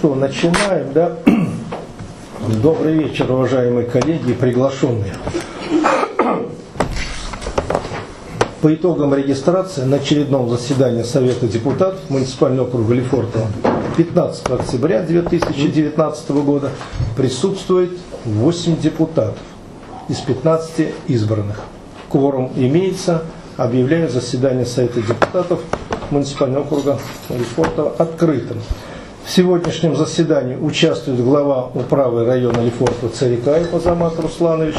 что, начинаем, да? Добрый вечер, уважаемые коллеги и приглашенные. По итогам регистрации на очередном заседании Совета депутатов муниципального округа Лефортово 15 октября 2019 года присутствует 8 депутатов из 15 избранных. Кворум имеется. Объявляю заседание Совета депутатов муниципального округа Лефортово открытым. В сегодняшнем заседании участвует глава управы района Лефортово Царикаев Азамат Русланович,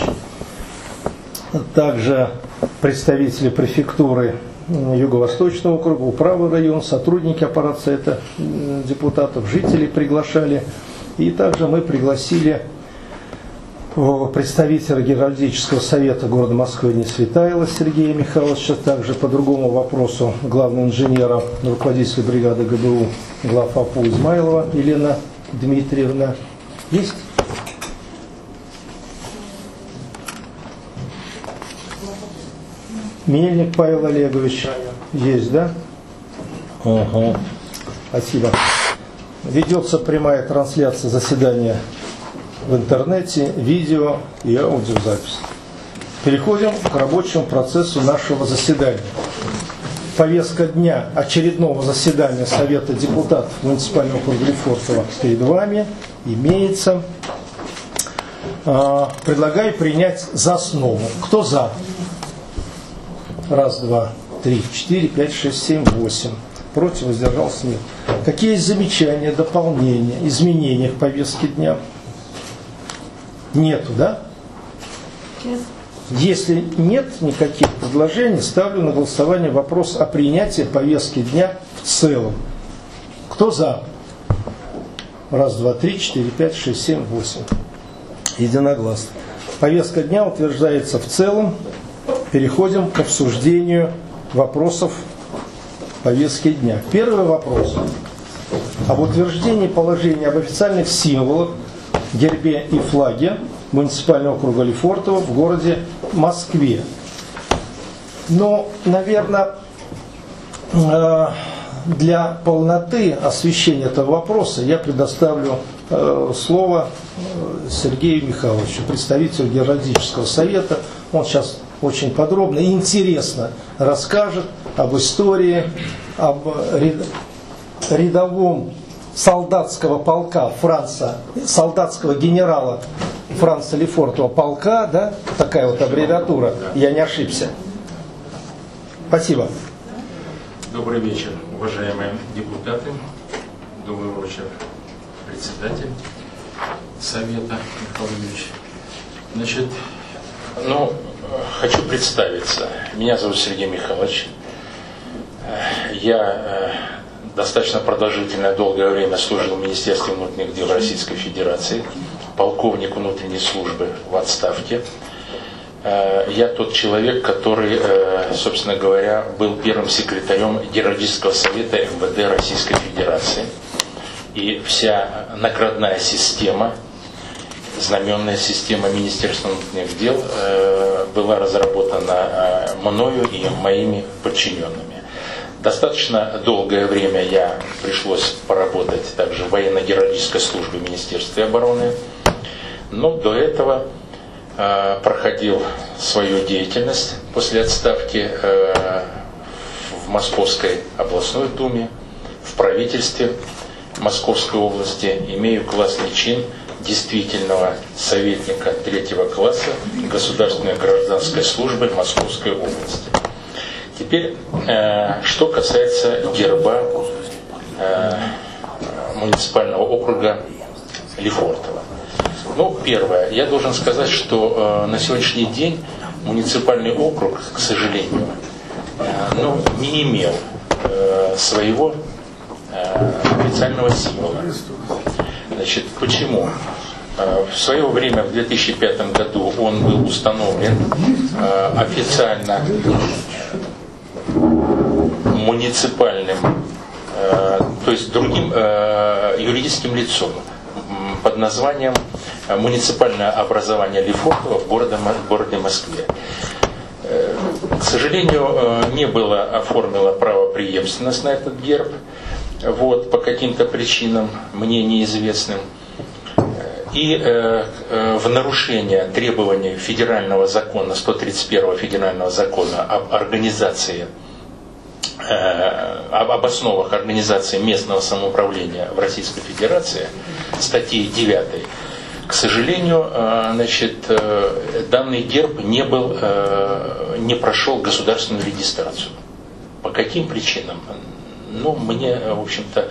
также представители префектуры Юго-Восточного округа, управы района, сотрудники аппарата Совета депутатов, жителей приглашали. И также мы пригласили представителя Геральдического совета города Москвы Несветаева Сергея Михайловича, также по другому вопросу главного инженера, руководителя бригады ГБУ главАПУ Измайлова Елена Дмитриевна. Есть? Мельник Павел Олегович. Есть, да? Угу. Спасибо. Ведется прямая трансляция заседания в интернете, видео и аудиозапись. Переходим к рабочему процессу нашего заседания. Повестка дня очередного заседания Совета депутатов муниципального округа Лефортово перед вами имеется. Предлагаю принять за основу. Кто за? Раз, два, три, четыре, пять, шесть, семь, восемь. Против, воздержался, нет. Какие есть замечания, дополнения, изменения в повестке дня? Нету, да? Если нет никаких предложений, ставлю на голосование вопрос о принятии повестки дня в целом. Кто за? Раз, два, три, четыре, пять, шесть, семь, восемь. Единогласно. Повестка дня утверждается в целом. Переходим к обсуждению вопросов повестки дня. Первый вопрос. Об утверждении положения об официальных символах, гербе и флаге муниципального округа Лефортово в городе Москве. Но, наверное, для полноты освещения этого вопроса я предоставлю слово Сергею Михайловичу, представителю Геральдического совета. Он сейчас очень подробно и интересно расскажет об истории, об рядовом солдатского полка солдатского генерала Франца Лефортово полка, да, такая вот аббревиатура, я не ошибся. Спасибо. Добрый вечер, уважаемые депутаты. Добрый вечер, председатель Совета Михаил Юрьевич. Значит, хочу представиться. Меня зовут Сергей Михайлович. Я достаточно продолжительное, долгое время служил в Министерстве внутренних дел Российской Федерации, полковник внутренней службы в отставке. Я тот человек, который, собственно говоря, был первым секретарем Геральдического совета МВД Российской Федерации. И вся наградная система, знаменная система Министерства внутренних дел была разработана мною и моими подчиненными. Достаточно долгое время пришлось поработать также в военно-геральдической службе Министерства обороны, но до этого проходил свою деятельность после отставки в Московской областной думе, в правительстве Московской области, имею классный чин действительного советника 3-го класса Государственной гражданской службы Московской области. Теперь, что касается герба муниципального округа Лефортово. Первое. Я должен сказать, что на сегодняшний день муниципальный округ, к сожалению, не имел своего официального символа. Значит, почему? В свое время, в 2005 году, он был установлен официально муниципальным, то есть другим юридическим лицом под названием «Муниципальное образование Лефортово в городе Москве». К сожалению, не было оформлено правопреемственность на этот герб. вот, по каким-то причинам, мне неизвестным. И в нарушение требований федерального закона, 131 федерального закона об организации, об основах организации местного самоуправления в Российской Федерации, статьи 9, к сожалению, значит, данный герб не прошел государственную регистрацию. По каким причинам? Ну, мне, в общем-то,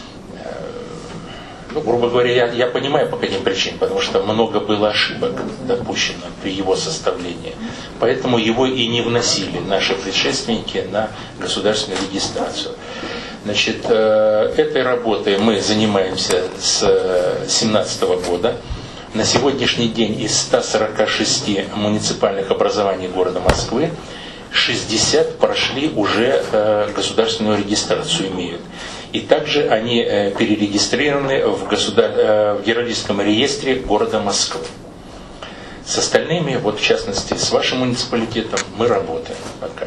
грубо говоря, я понимаю, по каким причинам, потому что много было ошибок допущено при его составлении. Поэтому его и не вносили наши предшественники на государственную регистрацию. Значит, этой работой мы занимаемся с 2017 года. На сегодняшний день из 146 муниципальных образований города Москвы 60 прошли уже государственную регистрацию, имеют. И также они перерегистрированы в геологическом реестре города Москвы. С остальными, вот в частности с вашим муниципалитетом, мы работаем пока.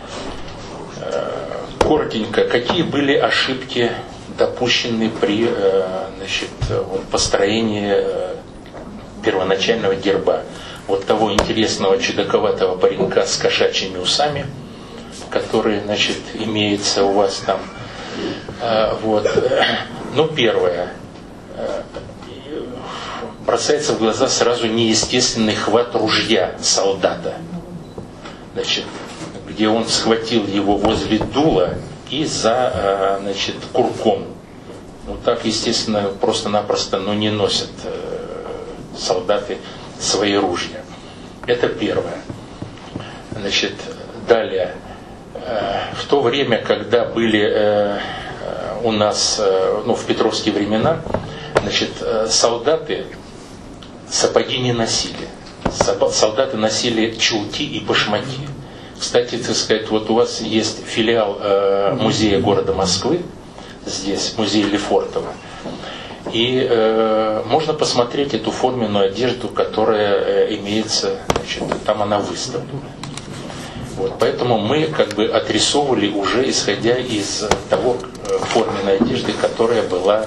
Коротенько, какие были ошибки допущены при построении первоначального герба? Вот того интересного чудаковатого паренька с кошачьими усами, который, значит, имеется у вас там. Вот. Ну, первое. Бросается в глаза сразу неестественный хват ружья солдата. Значит, где он схватил его возле дула и за, значит, курком. Ну, так, естественно, просто-напросто не носят солдаты свои ружья. Это первое. Значит, далее. В то время, когда были у нас, в петровские времена, значит, солдаты сапоги не носили. Солдаты носили чулки и башмаки. Кстати, так сказать, вот у вас есть филиал музея города Москвы, здесь, музей Лефортово. И можно посмотреть эту форменную одежду, которая имеется, значит, там она выставлена. Вот, поэтому мы как бы отрисовывали уже, исходя из того форменной одежды, которая была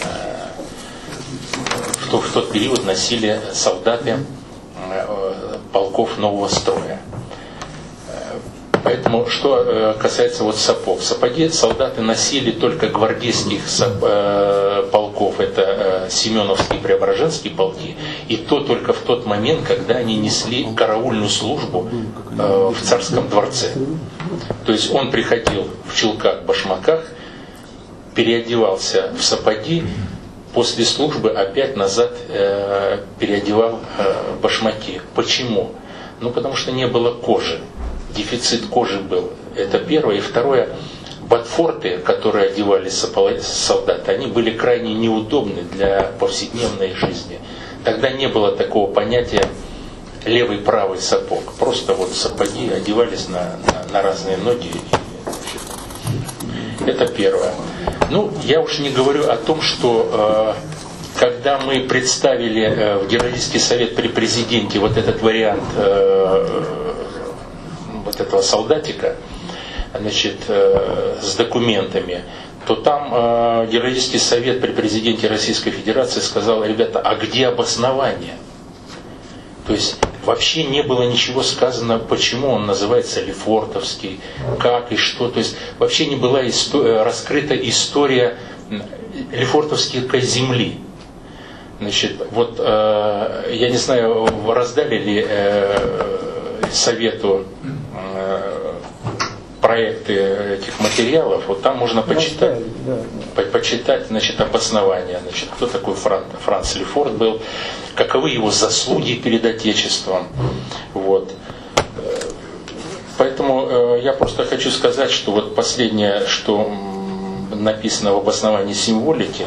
в тот период носили солдаты полков нового строя. Поэтому, что касается вот сапог. Сапоги солдаты носили только гвардейских полков, это Семеновские и Преображенские полки, и то только в тот момент, когда они несли караульную службу в царском дворце. То есть он приходил в чулках, башмаках, переодевался в сапоги, после службы опять назад переодевал башмаки. Почему? Ну, потому что не было кожи. Дефицит кожи был. Это первое. И второе, ботфорты, которые одевали солдаты, они были крайне неудобны для повседневной жизни. Тогда не было такого понятия левый-правый сапог. Просто вот сапоги одевались на разные ноги. Это первое. Ну, я уж не говорю о том, что когда мы представили в Героический совет при президенте вот этот вариант вот этого солдатика, значит, с документами, то там Героический совет при президенте Российской Федерации сказал: ребята, а где обоснование? То есть вообще не было ничего сказано, почему он называется Лефортовский, как и что. То есть вообще не была раскрыта история Лефортовской земли. Значит, вот я не знаю, раздали ли совету проекты этих материалов, вот там можно почитать, почитать, значит, обоснование, значит, кто такой Франц Лефорт был, каковы его заслуги перед Отечеством. Вот. Поэтому я просто хочу сказать, что вот последнее, что написано в обосновании символики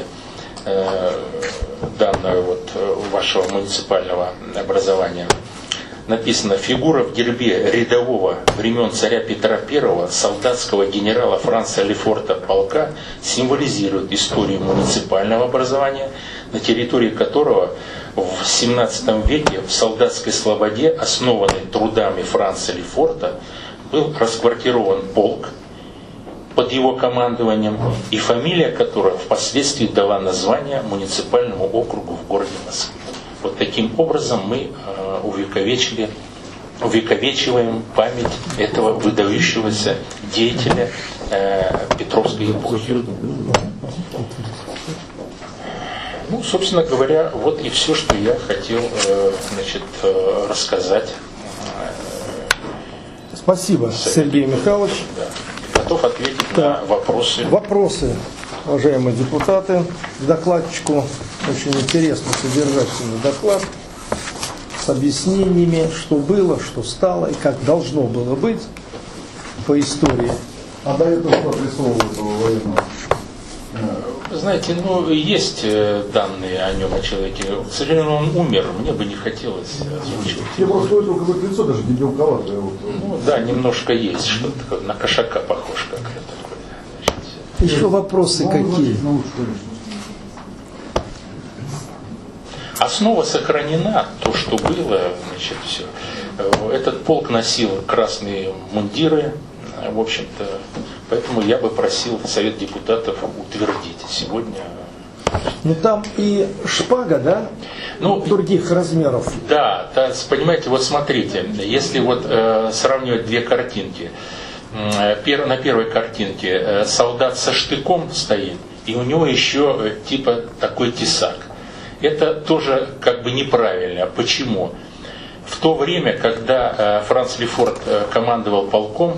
данного вот вашего муниципального образования, написано: фигура в гербе рядового времен царя Петра I солдатского генерала Франца Лефорта полка символизирует историю муниципального образования, на территории которого в XVII веке в солдатской слободе, основанной трудами Франца Лефорта, был расквартирован полк под его командованием, и фамилия которая впоследствии дала название муниципальному округу в городе Москве. Вот таким образом мы увековечиваем память этого выдающегося деятеля Петровской эпохи. Ну, собственно говоря, вот и все, что я хотел рассказать. Спасибо, Сергей Михайлович. Да. Готов ответить на вопросы. Вопросы, уважаемые депутаты, к докладчику. Очень интересный, содержательный доклад с объяснениями, что было, что стало и как должно было быть по истории. А до этого что присовывается во военного? Знаете, есть данные о нем, о человеке. К сожалению, он умер, мне бы не хотелось озвучивать. Я просто увидел какое-то лицо, даже не белковатое. Ну да, немножко есть, что-то такое, на кошака похож как-то. Еще вопросы какие? Основа сохранена, то, что было, все. Этот полк носил красные мундиры, в общем-то, поэтому я бы просил Совет депутатов утвердить сегодня. Ну там и шпага, да? Других размеров. Да, понимаете, вот смотрите, если вот сравнивать две картинки. На первой картинке солдат со штыком стоит, и у него еще типа такой тесак. Это тоже как бы неправильно. Почему? В то время, когда Франц Лефорт командовал полком,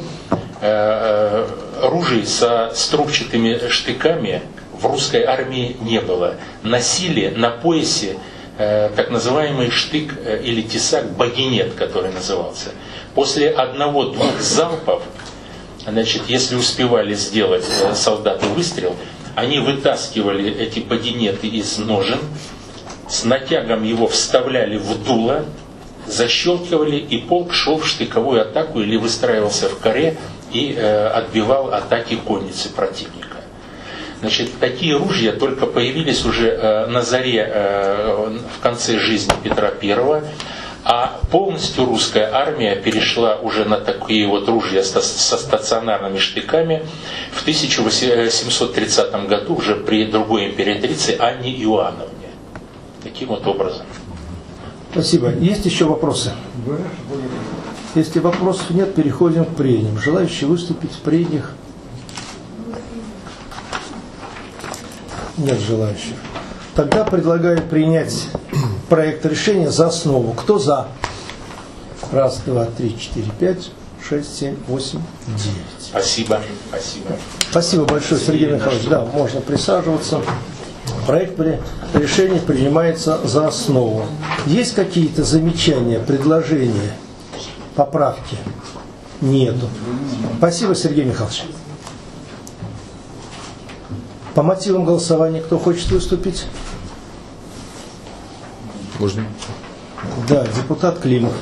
ружей со струбчатыми штыками в русской армии не было. Носили на поясе так называемый штык или тесак, багинет, который назывался. После 1-2 залпов, если успевали сделать солдаты выстрел, они вытаскивали эти багинеты из ножен, с натягом его вставляли в дуло, защелкивали, и полк шел в штыковую атаку или выстраивался в каре и отбивал атаки конницы противника. Такие ружья только появились уже на заре, в конце жизни Петра I, а полностью русская армия перешла уже на такие вот ружья со стационарными штыками в 1730 году уже при другой императрице Анне Иоанновне. Таким вот образом. Спасибо. Есть еще вопросы? Если вопросов нет, переходим к прениям. Желающие выступить в прениях? Нет желающих. Тогда предлагаю принять проект решения за основу. Кто за? 1, 2, 3, 4, 5, 6, 7, 8, 9. Спасибо. Спасибо большое, Сергей Михайлович. Да, можно присаживаться. Проект решения принимается за основу. Есть какие-то замечания, предложения, поправки? Нету. Спасибо, Сергей Михайлович. По мотивам голосования кто хочет выступить? Можно? Да, депутат Климов.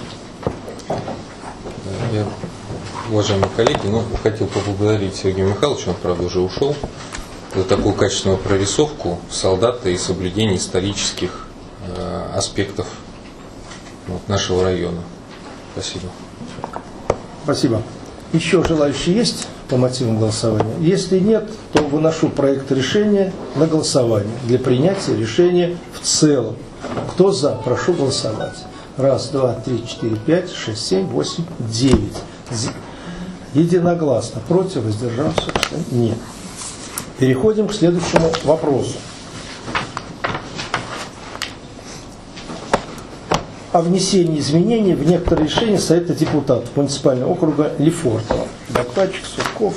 Я, уважаемые коллеги, хотел поблагодарить Сергея Михайловича, он, правда, уже ушел, за такую качественную прорисовку солдата и соблюдение исторических аспектов нашего района. Спасибо. Спасибо. Еще желающие есть по мотивам голосования? Если нет, то выношу проект решения на голосование для принятия решения в целом. Кто за? Прошу голосовать. 1, 2, 3, 4, 5, 6, 7, 8, 9. Единогласно. Против, воздержался? Нет. Переходим к следующему вопросу. О внесении изменений в некоторые решения Совета депутатов муниципального округа Лефортово. Докладчик Сурков.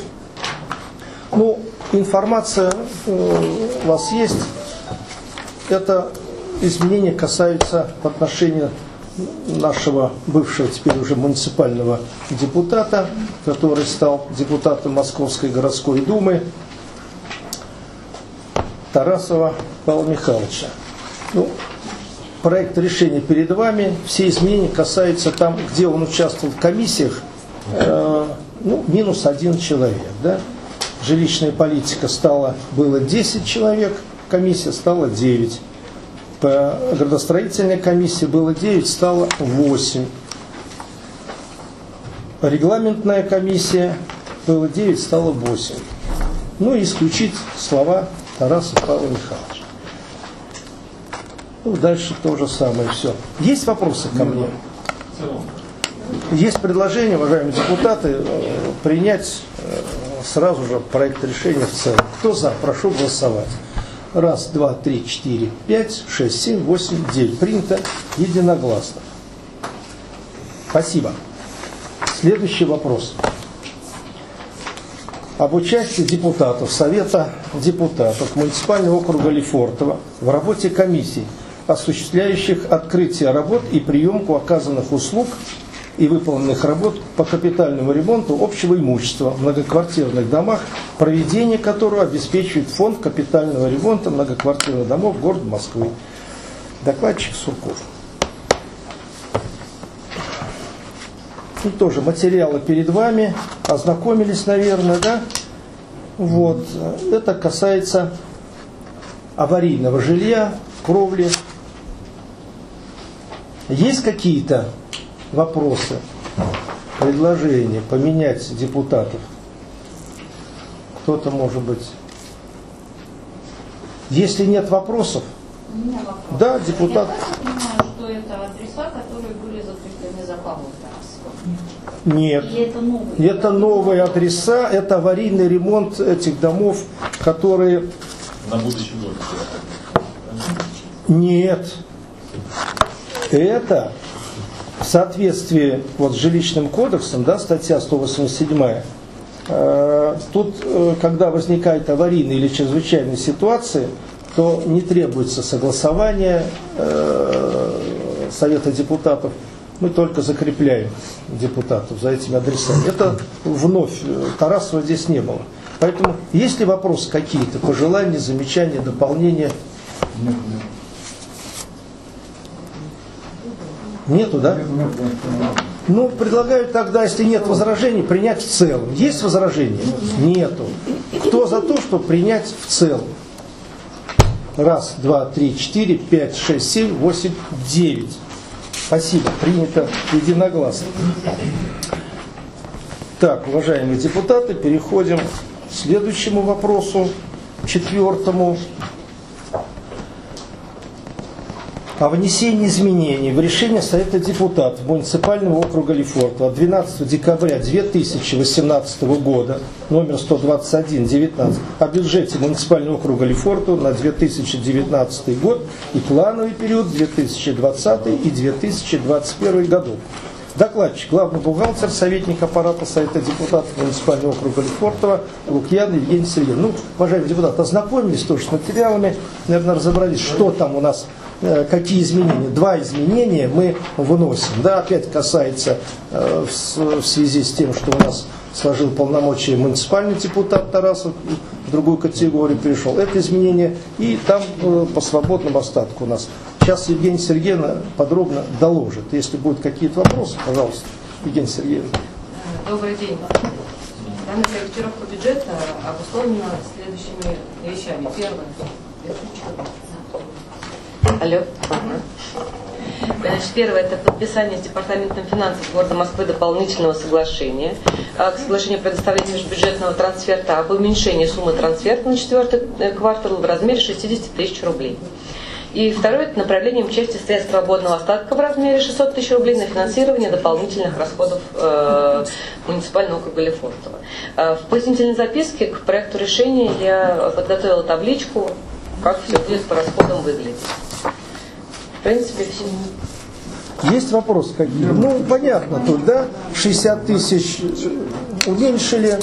Информация у вас есть. Это изменения касаются в отношении нашего бывшего, теперь уже муниципального депутата, который стал депутатом Московской городской думы, Тарасова Павла Михайловича. Проект решения перед вами. Все изменения касаются там, где он участвовал в комиссиях, -1 человек. Да? Жилищная политика было 10 человек, комиссия стала 9. По градостроительной комиссии было 9, стало 8. Регламентная комиссия было 9, стало 8. Ну и исключить слова Тараса Павла Михайловича. Ну, дальше то же самое, все. Есть вопросы ко мне? Есть предложение, уважаемые депутаты, принять сразу же проект решения в целом. Кто за? Прошу голосовать. 1, 2, 3, 4, 5, 6, 7, 8, 9. Принято единогласно. Спасибо. Следующий вопрос. Об участии депутатов Совета депутатов муниципального округа Лефортово в работе комиссий, осуществляющих открытие работ и приемку оказанных услуг и выполненных работ по капитальному ремонту общего имущества в многоквартирных домах, проведение которого обеспечивает фонд капитального ремонта многоквартирных домов города Москвы. Докладчик Сурков. И тоже материалы перед вами, ознакомились, наверное, да? Вот. Это касается аварийного жилья, кровли. Есть какие-то вопросы, предложения поменять депутатов? Кто-то, может быть. Если нет вопросов, У меня вопрос. да, депутат. Я понимаю, что это адреса, которые были закреплены за Павлом Тарасовым. Нет. Или это новые? Это новые адреса, это аварийный ремонт этих домов, которые... На будущий год. Нет. Это в соответствии вот с жилищным кодексом, да, статья 187, тут, когда возникает аварийная или чрезвычайная ситуация, то не требуется согласование Совета депутатов, мы только закрепляем депутатов за этими адресами. Это вновь, Тарасова здесь не было. Поэтому, есть ли вопросы какие-то, пожелания, замечания, дополнения? Нету, да? Ну, предлагаю тогда, если нет возражений, принять в целом. Есть возражения? Нету. Кто за то, чтобы принять в целом? 1, 2, 3, 4, 5, 6, 7, 8, 9. Спасибо. Принято единогласно. Так, уважаемые депутаты, переходим к следующему вопросу, 4-му. О внесении изменений в решение Совета депутатов муниципального округа Лефортово от 12 декабря 2018 года, номер 121-19, о бюджете муниципального округа Лефортово на 2019 год и плановый период 2020 и 2021 годов. Докладчик, главный бухгалтер, советник аппарата Совета депутатов муниципального округа Лефортово Лукьян Евгений Сергеевич. Ну, уважаемые депутаты, ознакомились тоже с материалами, наверное, разобрались, что там у нас, какие изменения. 2 изменения мы выносим. Да, опять касается в связи с тем, что у нас сложил полномочия муниципальный депутат Тарасов, в другую категорию перешел. Это изменение, и там по свободному остатку у нас. Сейчас Евгения Сергеевна подробно доложит. Если будут какие-то вопросы, пожалуйста, Евгения Сергеевна. Добрый день. Данная корректировка бюджета обусловлена следующими вещами. Первое. Алло. Значит, первое – это подписание с Департаментом финансов города Москвы дополнительного соглашения к соглашению о предоставлении межбюджетного трансферта об уменьшении суммы трансферта на 4-й квартал в размере 60 тысяч рублей. И второе – это направлением части средств свободного остатка в размере 600 тысяч рублей на финансирование дополнительных расходов муниципального округа Лефортово. В пояснительной записке к проекту решения я подготовила табличку, как все будет по расходам выглядеть. В принципе, все. Есть вопросы какие? Ну, понятно тут, да? 60 тысяч уменьшили,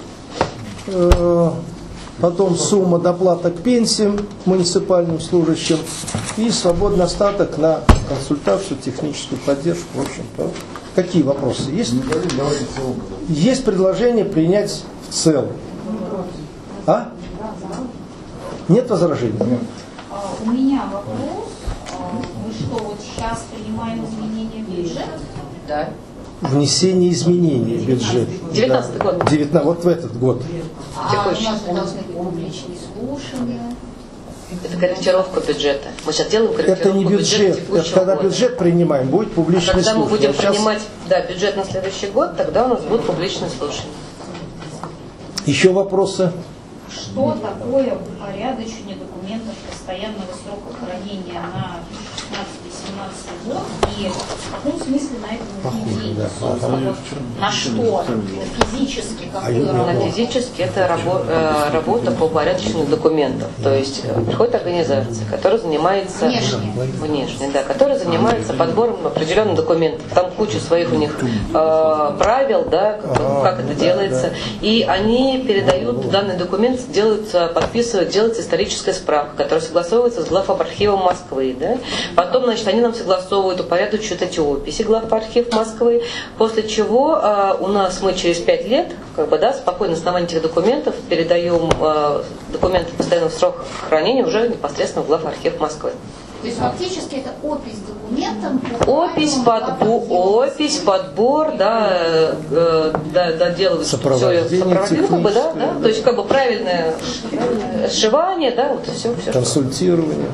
потом сумма доплата к пенсиям муниципальным служащим и свободный остаток на консультацию, техническую поддержку. В общем-то, какие вопросы есть? Есть предложение принять в целом. А? Нет возражений? У меня вопрос. Мы что, вот сейчас принимаем изменения в бюджет? Да. Внесение изменений в бюджет. 19-й год. 19, вот в этот год. А у нас должны быть публичные слушания. Это корректировка бюджета. Мы сейчас делаем корректировку Это не бюджет. текущего Это когда года. бюджет принимаем, будет публичный Когда мы слушание. будем Сейчас принимать бюджет на следующий год, тогда у нас будут публичные слушания. еще вопросы? что такое упорядочение документов постоянного срока хранения на 16-17 год и в каком смысле на это нужны деньги? Собственно, на что? Физически какую работу? Физически это работа по упорядочению документов. То есть приходит организация, которая занимается внешне, да, которая занимается подбором определенных документов. Там куча своих у них правил, да, как это делается. И они передают данный документ, подписывают, делается историческая справка, которая согласовывается с главархивом Москвы. Да. Потом, значит, они нам согласовывают, упорядочивают эти описи главархив Москвы, после чего у нас мы через 5 лет, спокойно на основании этих документов передаем документы постоянного срока хранения уже непосредственно в главархив Москвы. То есть фактически это опись документов? Опись, подбор, да, делается сопровождение, да, то есть правильное сшивание, да, вот все. Консультирование.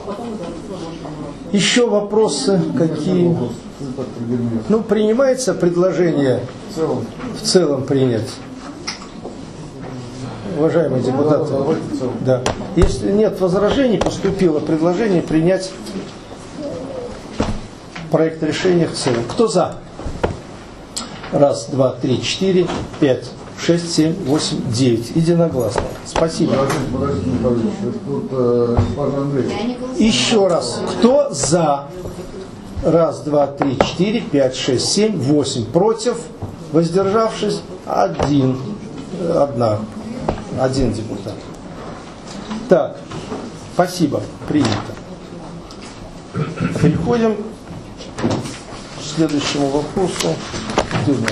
Еще вопросы какие? Ну, принимается предложение в целом принять. Уважаемые депутаты, да. Если нет возражений, поступило предложение принять проект решения в целом. Кто за? 1, 2, 3, 4, 5, 6, 7, 8, 9. Единогласно. Спасибо. Еще раз. Кто за? 1, 2, 3, 4, 5, 6, 7, 8. Против? Воздержавшись? Один депутат. Так, спасибо, принято. Переходим к следующему вопросу. Где у меня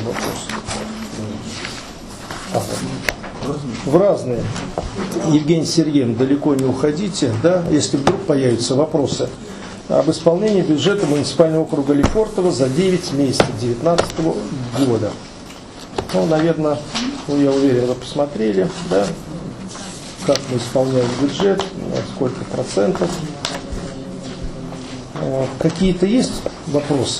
вопрос? В разные. Евгений Сергеевна, далеко не уходите, да, если вдруг появятся вопросы об исполнении бюджета муниципального округа Лефортово за 9 месяцев 2019 года. Ну, наверное, я уверен, вы посмотрели, да, как мы исполняем бюджет, сколько процентов. Какие-то есть вопросы?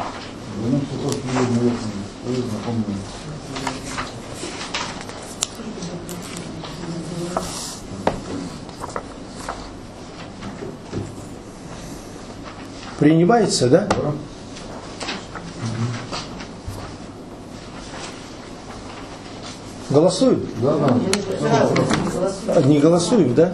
Принимается, да? Голосуем? Да. Не голосуем, да?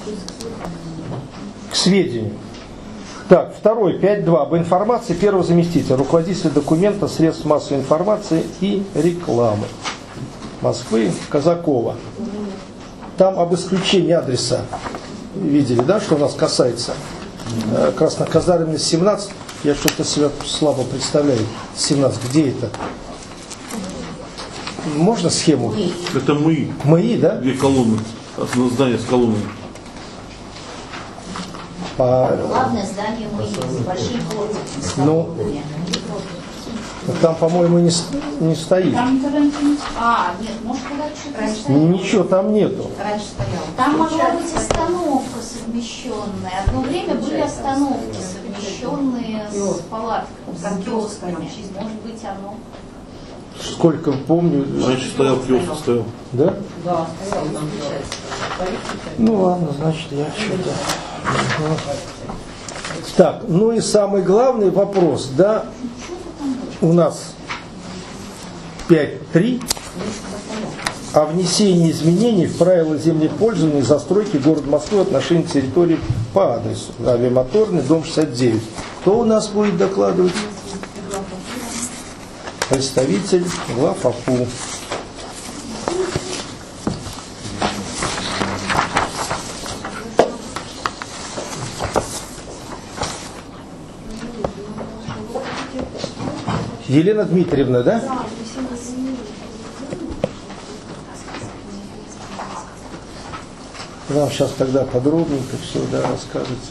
К сведению. Так, второй, 5.2. Об информации первого заместителя, руководителя документа средств массовой информации и рекламы Москвы Казакова. Там об исключении адреса. Видели, да, что у нас касается? Красноказарменная 17. Я что-то себя слабо представляю. 17. Где это? Можно схему? Это МАИ. МАИ, да? Две колонны. Здание с колоннами. Главное здание МАИ с большим плотностью. Ну, там, по-моему, не стоит. Там никогда ничего не... нет, может, когда что-то стояло. Ничего там нету. Раньше стояло. Там могла быть остановка совмещенная. Одно время были остановки совмещенные с палатками, с киосками. Может быть, оно... Сколько помню. Раньше стоял киоск, стоял. Да? Да, стоял. Ну ладно, значит, я что-то... Так, ну и самый главный вопрос, да, у нас 5.3 о внесении изменений в правила землепользования и застройки города Москвы в отношении территории по адресу Авиамоторный, дом 69. Кто у нас будет докладывать? Представитель главАПУ. Елена Дмитриевна, да? Нам сейчас тогда подробненько все, да, расскажете.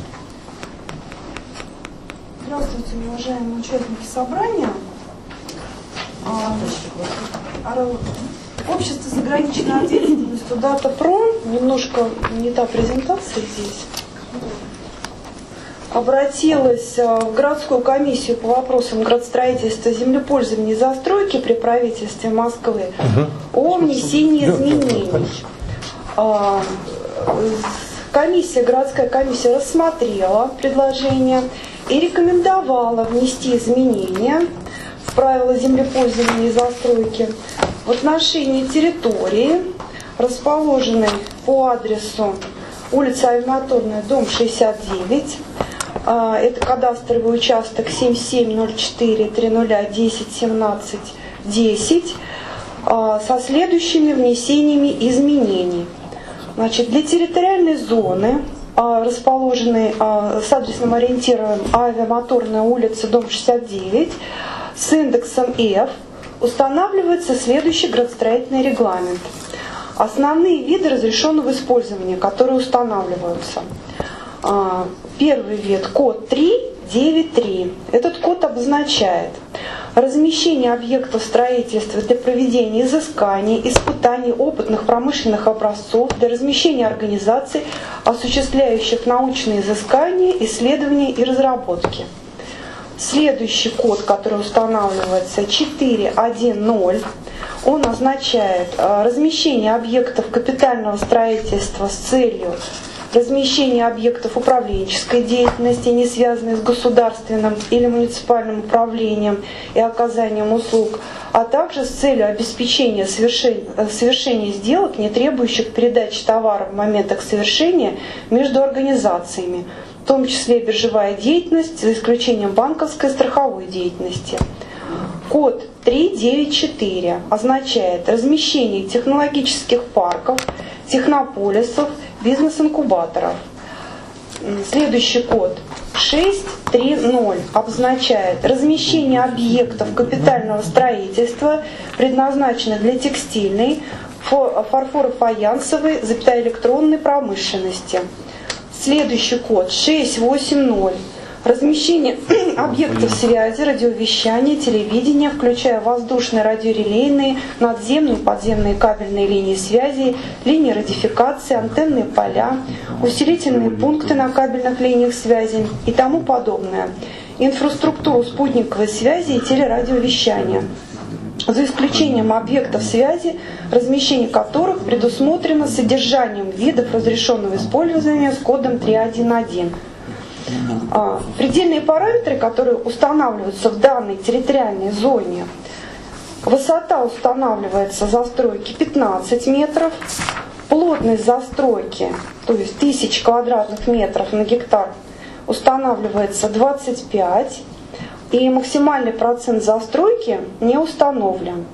Здравствуйте, уважаемые участники собрания. Общество с ограниченной ответственностью «Дата-Про», немножко не та презентация здесь, обратилась в городскую комиссию по вопросам градостроительства, землепользования и застройки при правительстве Москвы о внесении изменений Городская комиссия рассмотрела предложение и рекомендовала внести изменения в правила землепользования и застройки в отношении территории, расположенной по адресу улица Авиамоторная, дом 69. Это кадастровый участок 7704-3010-17-10 со следующими внесениями изменений. Значит, для территориальной зоны, расположенной с адресным ориентиром Авиамоторная улица, дом 69, с индексом F, устанавливается следующий градостроительный регламент. Основные виды разрешенного использования, которые устанавливаются. Первый вид – код 393. Этот код обозначает размещение объектов строительства для проведения изысканий, испытаний опытных промышленных образцов, для размещения организаций, осуществляющих научные изыскания, исследования и разработки. Следующий код, который устанавливается, 410, он означает размещение объектов капитального строительства с целью размещения объектов управленческой деятельности, не связанных с государственным или муниципальным управлением и оказанием услуг, а также с целью обеспечения совершения сделок, не требующих передачи товара в момент их совершения между организациями, в том числе биржевая деятельность, за исключением банковской и страховой деятельности. Код 394 означает размещение технологических парков, технополисов, бизнес-инкубаторов. Следующий код 630 обозначает размещение объектов капитального строительства, предназначенных для текстильной, фарфоро-фаянсовой, электронной промышленности. Следующий код 680 размещение объектов связи, радиовещания, телевидения, включая воздушные, радиорелейные, надземные, подземные кабельные линии связи, линии радиофикации, антенные поля, усилительные пункты на кабельных линиях связи и тому подобное. Инфраструктуру спутниковой связи и телерадиовещания, за исключением объектов связи, размещение которых предусмотрено содержанием видов разрешенного использования с кодом 311. Предельные параметры, которые устанавливаются в данной территориальной зоне: высота устанавливается застройки 15 метров, плотность застройки, то есть 1000 квадратных метров на гектар, устанавливается 25, и максимальный процент застройки не установлен.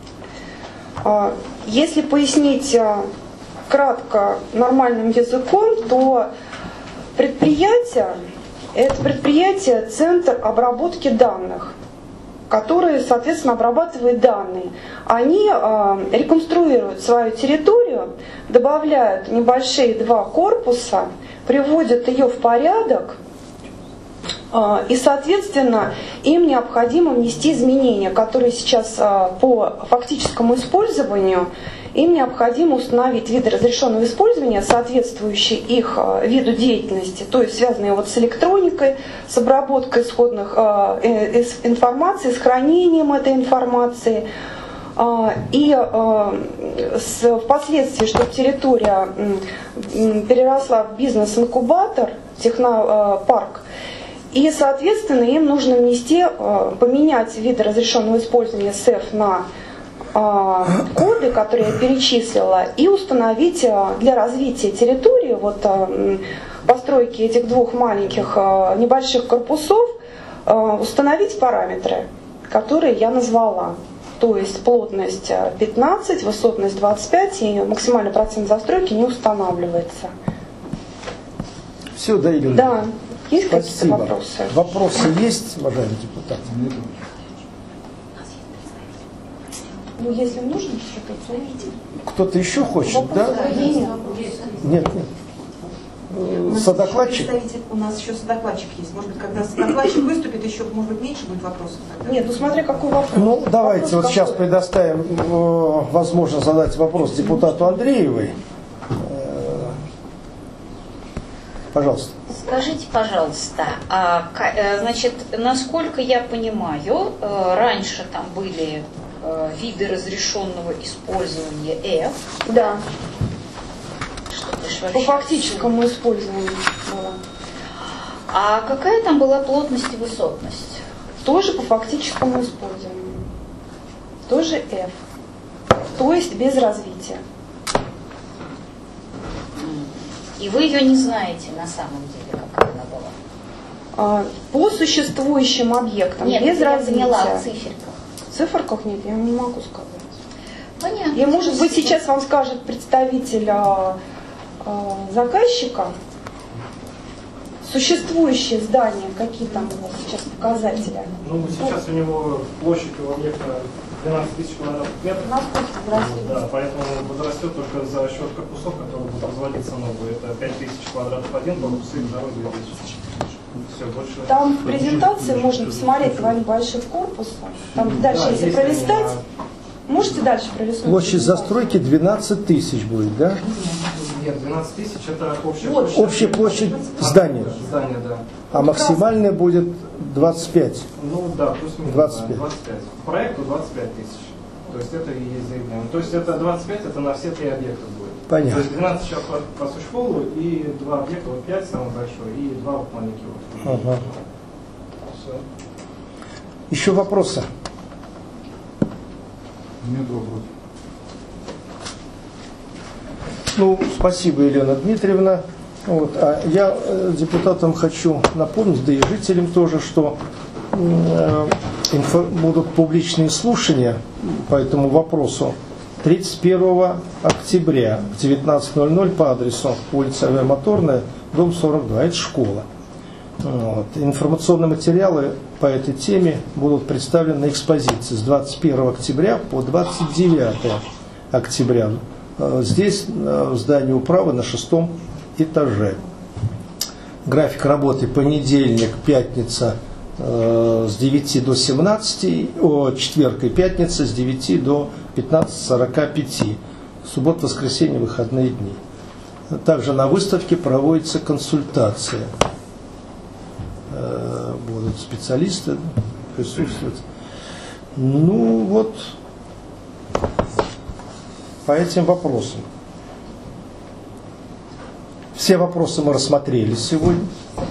Если пояснить кратко нормальным языком, то предприятие – это предприятие «Центр обработки данных», которые, соответственно, обрабатывают данные. Они реконструируют свою территорию, добавляют небольшие 2 корпуса, приводят ее в порядок, и, соответственно, им необходимо внести изменения, которые сейчас по фактическому использованию, им необходимо установить виды разрешенного использования, соответствующие их виду деятельности, то есть связанные вот с электроникой, с обработкой исходных информации, с хранением этой информации. И впоследствии, чтобы территория переросла в бизнес-инкубатор, технопарк, и, соответственно, им нужно внести, поменять виды разрешенного использования с F на коды, которые я перечислила, и установить для развития территории, вот постройки этих 2 маленьких небольших корпусов, установить параметры, которые я назвала. То есть плотность 15, высотность 25 и максимальный процент застройки не устанавливается. Все, да, Елена? Да. Есть какие-то Спасибо. вопросы? Вопросы есть, уважаемые депутаты? Ну, если нужно, что-то Кто-то еще хочет, да? Нет, нет. Содокладчик? У нас еще содокладчик есть. Может быть, когда содокладчик выступит, еще, может быть, меньше будет вопросов. Нет, ну смотря какой вопрос. Ну, давайте вопрос вот сейчас какой? предоставим возможность задать вопрос депутату Андреевой. Пожалуйста. Скажите, пожалуйста, значит, насколько я понимаю, раньше там были виды разрешенного использования F. Да. дальше вообще? По фактическому использованию было. А какая там была плотность и высотность? Тоже по фактическому использованию. Тоже F. То есть без развития. И вы ее не знаете на самом деле, какая она была? По существующим объектам Нет, без я развития. поняла в циферках. В циферках нет, я не могу сказать. Понятно. И может быть сейчас вам скажет представитель заказчика, существующие здания, какие там у вас сейчас показатели? Ну, сейчас у него площадь у объекта 12 тысяч квадратных метров. Да, поэтому возрастет только за счет корпусов, которые будут возводиться новые. Это 5 тысяч квадратов один корпус и второй 2000. Все, больше... Там в презентации можно посмотреть два небольших корпуса. Там дальше, да, если пролистать, можете дальше пролистать. Площадь застройки 12 тысяч будет, да? Нет, 12 тысяч это общая Вот. площадь. Общая площадь здания. Здания, да. А максимальная будет 25. Ну да, плюс-минус. 25. Да, 25. По проекту 25 тысяч. То есть это и есть заявление. То есть это 25, это на все 3 объекта будет. Понятно. То есть 12 сейчас по сушколу и 2 объекта, вот 5 самый большой, и 2 вот маленькие. Вот. Ага. Все. Еще вопросы? Нет вопросов. Ну, спасибо, Елена Дмитриевна. Вот. А я депутатам хочу напомнить, да и жителям тоже, что будут публичные слушания по этому вопросу 31 октября в 19:00 по адресу улица Авиамоторная, дом 42. Это школа. Вот. Информационные материалы по этой теме будут представлены на экспозиции с 21 октября по 29 октября. Здесь, в здании управы, на 6-м этаже. График работы: понедельник, пятница с 9 до 17, четверг и пятница с 9 до 15:45, суббота, воскресенье, выходные дни. Также на выставке проводится консультация. Будут специалисты присутствовать. Ну вот, по этим вопросам. Все вопросы мы рассмотрели сегодня.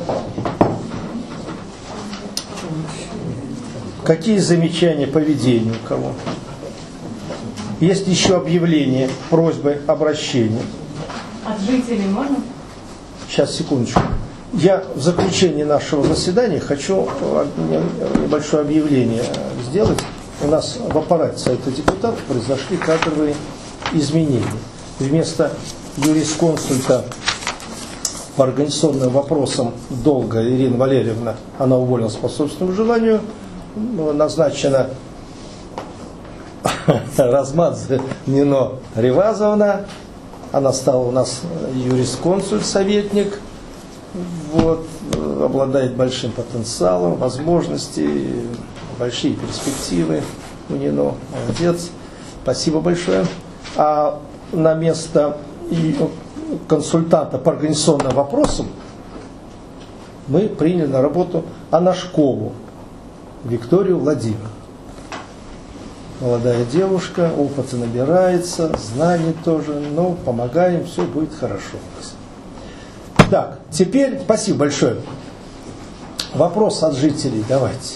Какие замечания по ведению у кого? Есть еще объявление, просьбы, обращения? От жителей можно? Сейчас, секундочку. Я в заключении нашего заседания хочу небольшое объявление сделать. У нас в аппарате Совета депутатов произошли кадровые изменения. Вместо юрисконсульта по организационным вопросам Долга Ирина Валерьевна, она уволилась по собственному желанию, назначена Размадзе Нино Ревазовна, она стала у нас юрисконсульт, советник, вот, обладает большим потенциалом, возможностей, большие перспективы у Нино, молодец, спасибо большое. А на место консультанта по организационным вопросам мы приняли на работу Анашкову Викторию Владимировну. Молодая девушка, опыта набирается, знаний тоже, но помогаем, все будет хорошо. Так, теперь спасибо большое. Вопрос от жителей, давайте.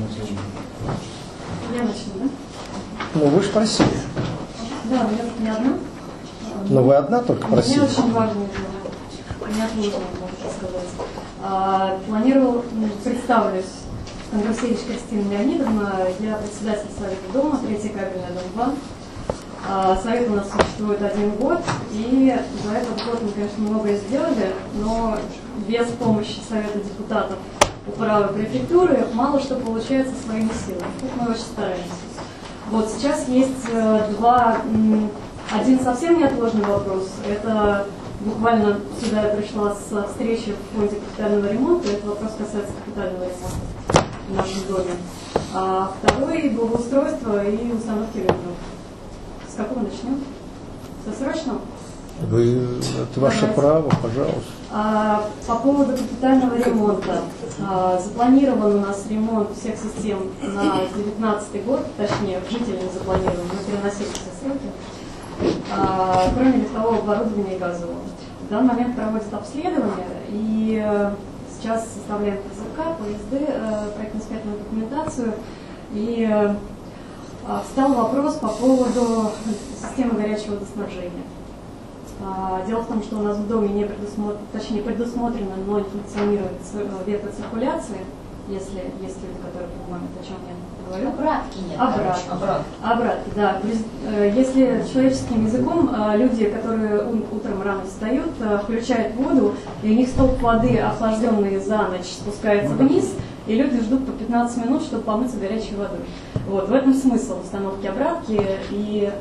Я начну, да? Ну, вы же просили. Да, я не одна. Но вы одна только просили. Мне очень важно, неотложно, можно сказать. Планировал, представлюсь, Кондрасевич Кристина Леонидовна, я председатель Совета дома, 3-й кабельный дом 2. Совет у нас существует 1 год, и за этот год мы, конечно, многое сделали, но без помощи Совета депутатов управы префектуры мало что получается своими силами. Тут мы очень стараемся. Вот сейчас есть один совсем неотложный вопрос. Это буквально сюда я пришла со встречи в фонде капитального ремонта. Этот вопрос касается капитального ремонта в нашем доме. А второй — благоустройство и установки электронов. С какого начнем? Со срочного? Это ваше право, пожалуйста. По поводу капитального ремонта. Запланирован у нас ремонт всех систем на 2019 год, точнее, жителям запланирован, мы переносили все сроки, кроме лифтового оборудования и газового. В данный момент проводят обследование, и сейчас составляем ПЗК, ПСД, проектно-исполнительную документацию, и встал вопрос по поводу системы горячего водоснабжения. Дело в том, что у нас в доме не предусмотрено, но функционирует ветроциркуляция, если есть люди, которые понимают, о чем я говорю. Обратки нет. Обратки, да. Если человеческим языком, люди, которые утром рано встают, включают воду, и у них столб воды, охлажденный за ночь, спускается вниз, и люди ждут по 15 минут, чтобы помыться горячей водой. Вот, в этом смысл установки обратки и...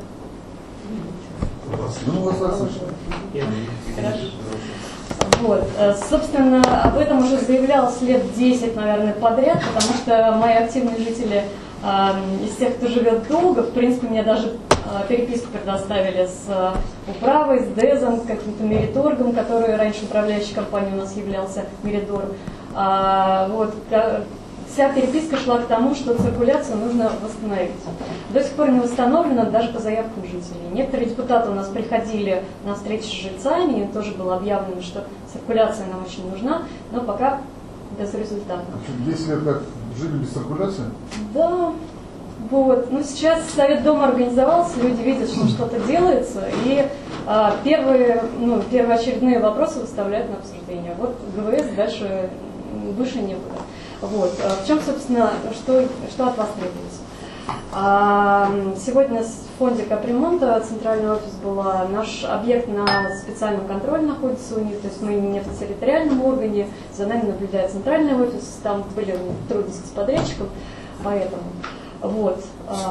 Хорошо. Вот. Собственно, об этом уже заявлялось лет 10, наверное, подряд, потому что мои активные жители из тех, кто живет долго, в принципе, мне даже переписку предоставили с управой, с ДЭЗом, каким-то Мериторгом, который раньше управляющей компанией у нас являлся, Меридор. Вот. Вся переписка шла к тому, что циркуляцию нужно восстановить. До сих пор не восстановлено даже по заявкам жителей. Некоторые депутаты у нас приходили на встречи с жильцами, им тоже было объявлено, что циркуляция нам очень нужна, но пока безрезультатно. 10 лет как жили без циркуляции? Да. Вот. Но сейчас Совет дома организовался, люди видят, что что-то делается, и первоочередные вопросы выставляют на обсуждение. Вот ГВС дальше выше некуда. Вот. В чем, собственно, что от вас требуется? Сегодня в фонде капремонта центральный офис была, наш объект на специальном контроле находится у них, то есть мы не в территориальном органе, за нами наблюдает центральный офис, там были трудности с подрядчиком, поэтому. Вот.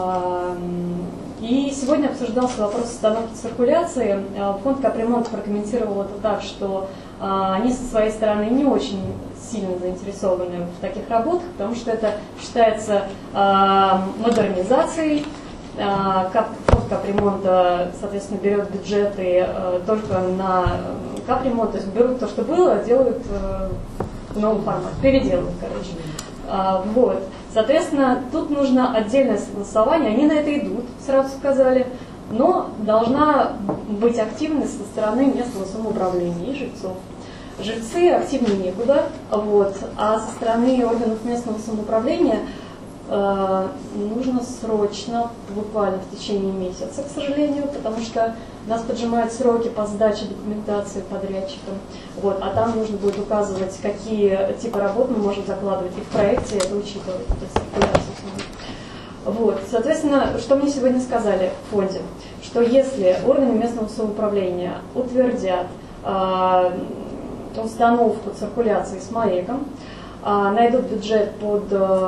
И сегодня обсуждался вопрос установки циркуляции. Фонд капремонта прокомментировал это так, что они со своей стороны не очень сильно заинтересованы в таких работах, потому что это считается модернизацией. Фонд капремонта, соответственно, берет бюджеты только на капремонт, то есть берут то, что было, делают новый формат, переделывают, короче. Вот. Соответственно, тут нужно отдельное согласование, они на это идут, сразу сказали, но должна быть активность со стороны местного самоуправления и жильцов. Жильцы активнее некуда, вот, а со стороны органов местного самоуправления нужно срочно, буквально в течение месяца, к сожалению, потому что нас поджимают сроки по сдаче документации подрядчикам, вот, а там нужно будет указывать, какие типы работ мы можем закладывать, и в проекте это учитывать. Вот, соответственно, что мне сегодня сказали в фонде, что если органы местного самоуправления утвердят установку циркуляции с МАЭКом, найдут бюджет под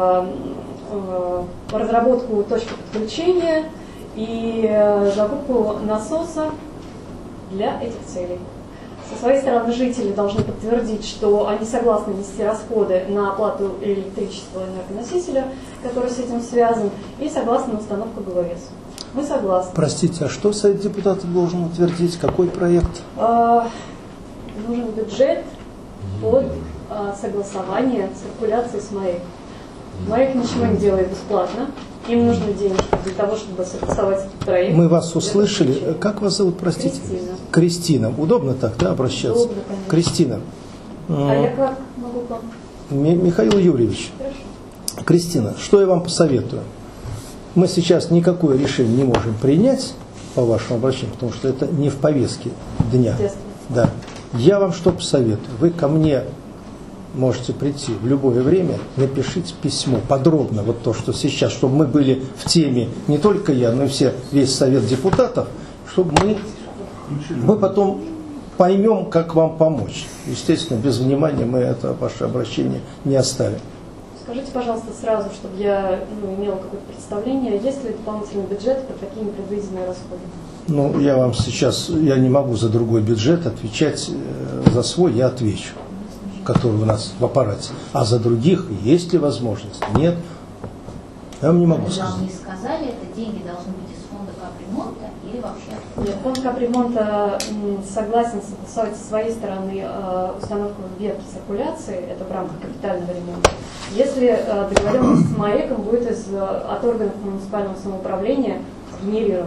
разработку точки подключения и закупку насоса для этих целей. Со своей стороны жители должны подтвердить, что они согласны нести расходы на оплату электричества энергоносителя, который с этим связан, и согласны на установку ГВС. Мы согласны. Простите, а что Совет депутатов должен утвердить? Какой проект? Нужен бюджет под согласование циркуляции с МАЭК. МАЭК ничего не делает бесплатно. Им нужны деньги для того, чтобы согласовать этот проект. Мы вас услышали. Как вас зовут, простите? Кристина. Кристина. Удобно так, да, обращаться? Удобно, конечно. Кристина. А я как могу вам? Михаил Юрьевич. Хорошо. Кристина, что я вам посоветую? Мы сейчас никакое решение не можем принять по вашему обращению, потому что это не в повестке дня. Да. Я вам что посоветую? Вы ко мне можете прийти в любое время, напишите письмо подробно, вот то, что сейчас, чтобы мы были в теме, не только я, но и весь Совет депутатов, чтобы мы потом поймем, как вам помочь. Естественно, без внимания мы это ваше обращение не оставим. Скажите, пожалуйста, сразу, чтобы я имела какое-то представление, есть ли дополнительный бюджет под такие непредвиденные расходы? Ну, я вам сейчас, я не могу за другой бюджет отвечать, за свой я отвечу, который у нас в аппарате. А за других есть ли возможность? Нет. Я вам не могу сказать. Вы не сказали, это деньги должны быть из фонда капремонта или вообще? Нет, фонд капремонта согласен согласовать со своей стороны установку ветки циркуляции, это в рамках капитального ремонта. Если договоренность с МАЭКом будет от органов муниципального самоуправления сгенерирована.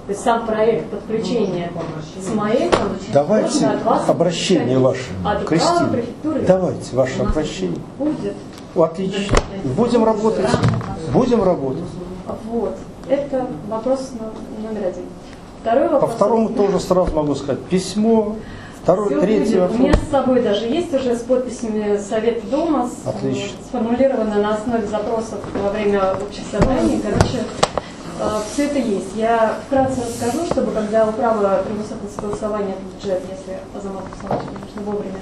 То есть сам проект подключения с МАЭКом Давайте можно от вас обращение ваше, от Кристина. префектуры. Давайте ваше обращение. Будет. Отлично. Будем работать. Будем работать. Вот. Это вопрос номер один. Второй вопрос. По второму тоже сразу могу сказать. Письмо. Второй, Всё третий будет. вопрос. У меня с собой даже есть уже с подписями Совета Дома, Отлично. сформулировано на основе запросов во время общих собраний. Короче, все это есть. Я вкратце расскажу, чтобы когда управа принесет на согласование этот бюджет, если Азамат Мусалович, конечно, вовремя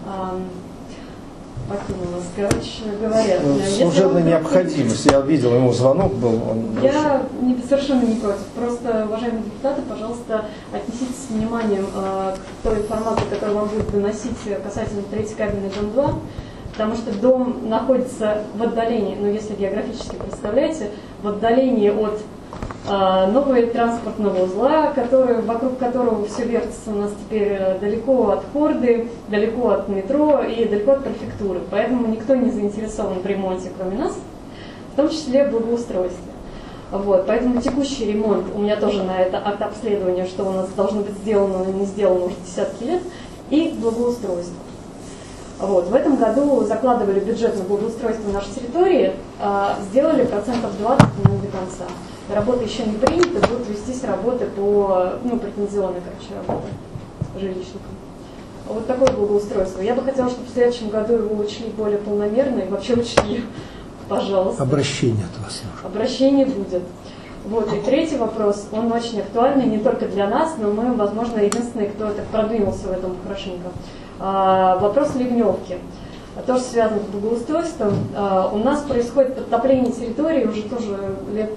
покинул нас. Короче говоря, Служебная необходимость. Я видел, ему звонок был. Я совершенно не против. Просто, уважаемые депутаты, пожалуйста, отнеситесь с вниманием к той информации, которую вам будут доносить касательно 3-й кабельный дом 2, потому что дом находится в отдалении, ну если географически представляете, в отдалении от нового транспортного узла, вокруг которого все вертится у нас теперь далеко от Хорды, далеко от метро и далеко от префектуры. Поэтому никто не заинтересован в ремонте, кроме нас, в том числе в благоустройстве. Вот, поэтому текущий ремонт, у меня тоже на это акт обследования, что у нас должно быть сделано, но не сделано уже десятки лет, и благоустройство. Вот, в этом году закладывали бюджет на благоустройство нашей территории, сделали 20% но не до конца. Работы еще не приняты, будут вестись работы по, претензионной, работы жилищникам. Вот такое благоустройство. Я бы хотела, чтобы в следующем году его учли более полномерно и вообще учли, пожалуйста. Обращение от вас. Обращение будет. Вот, и третий вопрос, он очень актуальный не только для нас, но мы, возможно, единственные, кто так продвинулся в этом хорошенько. Вопрос ливневки. Тоже связан с благоустройством. У нас происходит подтопление территории уже тоже лет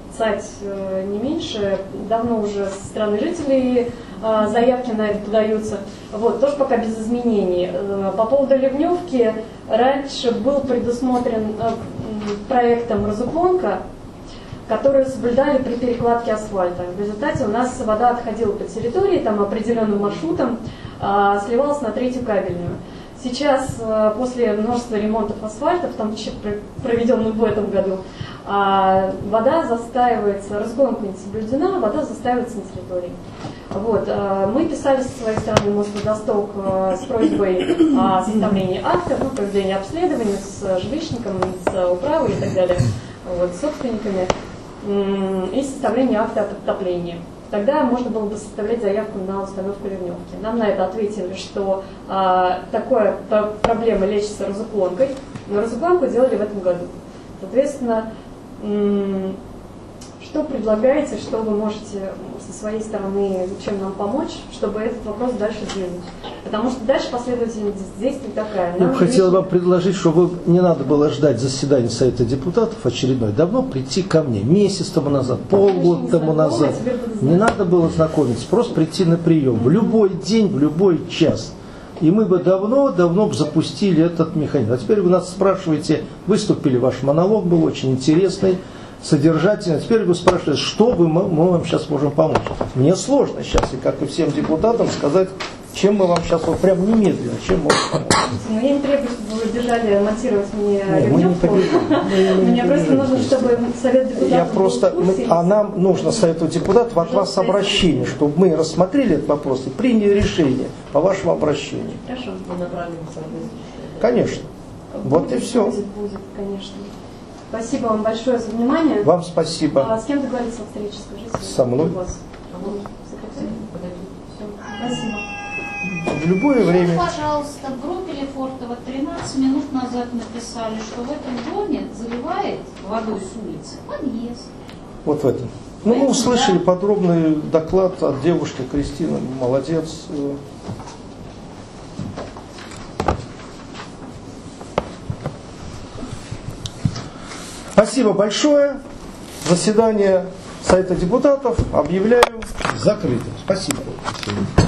не меньше, давно уже со стороны жителей заявки на это подаются. Вот, тоже пока без изменений. По поводу ливневки, раньше был предусмотрен проектом разуклонка, которые соблюдали при перекладке асфальта. В результате у нас вода отходила по территории, там определенным маршрутом, сливалась на 3-ю кабельную. Сейчас, после множества ремонтов асфальта, в том числе проведенных в этом году, вода застаивается, разгонка не соблюдена, вода застаивается на территории. Вот. Мы писали со своей стороны Мосводосток с просьбой о составлении акта, проведения обследования с жилищником, с управой и так далее, вот, с собственниками, и составление акта о подтоплении. Тогда можно было бы составлять заявку на установку ливневки. Нам на это ответили, что такая проблема лечится разуклонкой, но разуклонку делали в этом году. Соответственно, что предлагаете, что вы можете со своей стороны, чем нам помочь, чтобы этот вопрос дальше двинуть? Потому что дальше последовательность действий такая. Я бы хотел вам предложить, чтобы не надо было ждать заседания Совета депутатов очередной, давно прийти ко мне, месяц тому назад, полгода тому назад. Не надо было знакомиться, просто прийти на прием в любой день, в любой час. И мы бы давно запустили этот механизм. А теперь вы нас спрашиваете, выступили, ваш монолог был очень интересный, содержательный. А теперь вы спрашиваете, что мы вам сейчас можем помочь. Мне сложно сейчас, и как и всем депутатам, сказать, чем мы вам сейчас, вот прям немедленно, чем можем помочь. Но я не требую, чтобы вы держали монтировать мне ливневку. Мне просто нужно, чтобы Совет депутатов нам нужно Совету депутатов от вас обращение, чтобы мы рассмотрели этот вопрос и приняли решение по вашему обращению. Хорошо. Конечно. Вот и все. Будет, конечно. Спасибо вам большое за внимание. Вам спасибо. С кем договориться о встрече, скажите? Со мной. Спасибо. В любое время. Пожалуйста, в группе Лефортово 13 минут назад написали, что в этом доме заливает водой с улицы подъезд. Вот в этом. Мы услышали подробный доклад от девушки Кристины. Молодец. Спасибо большое. Заседание Совета депутатов объявляю закрытым. Спасибо.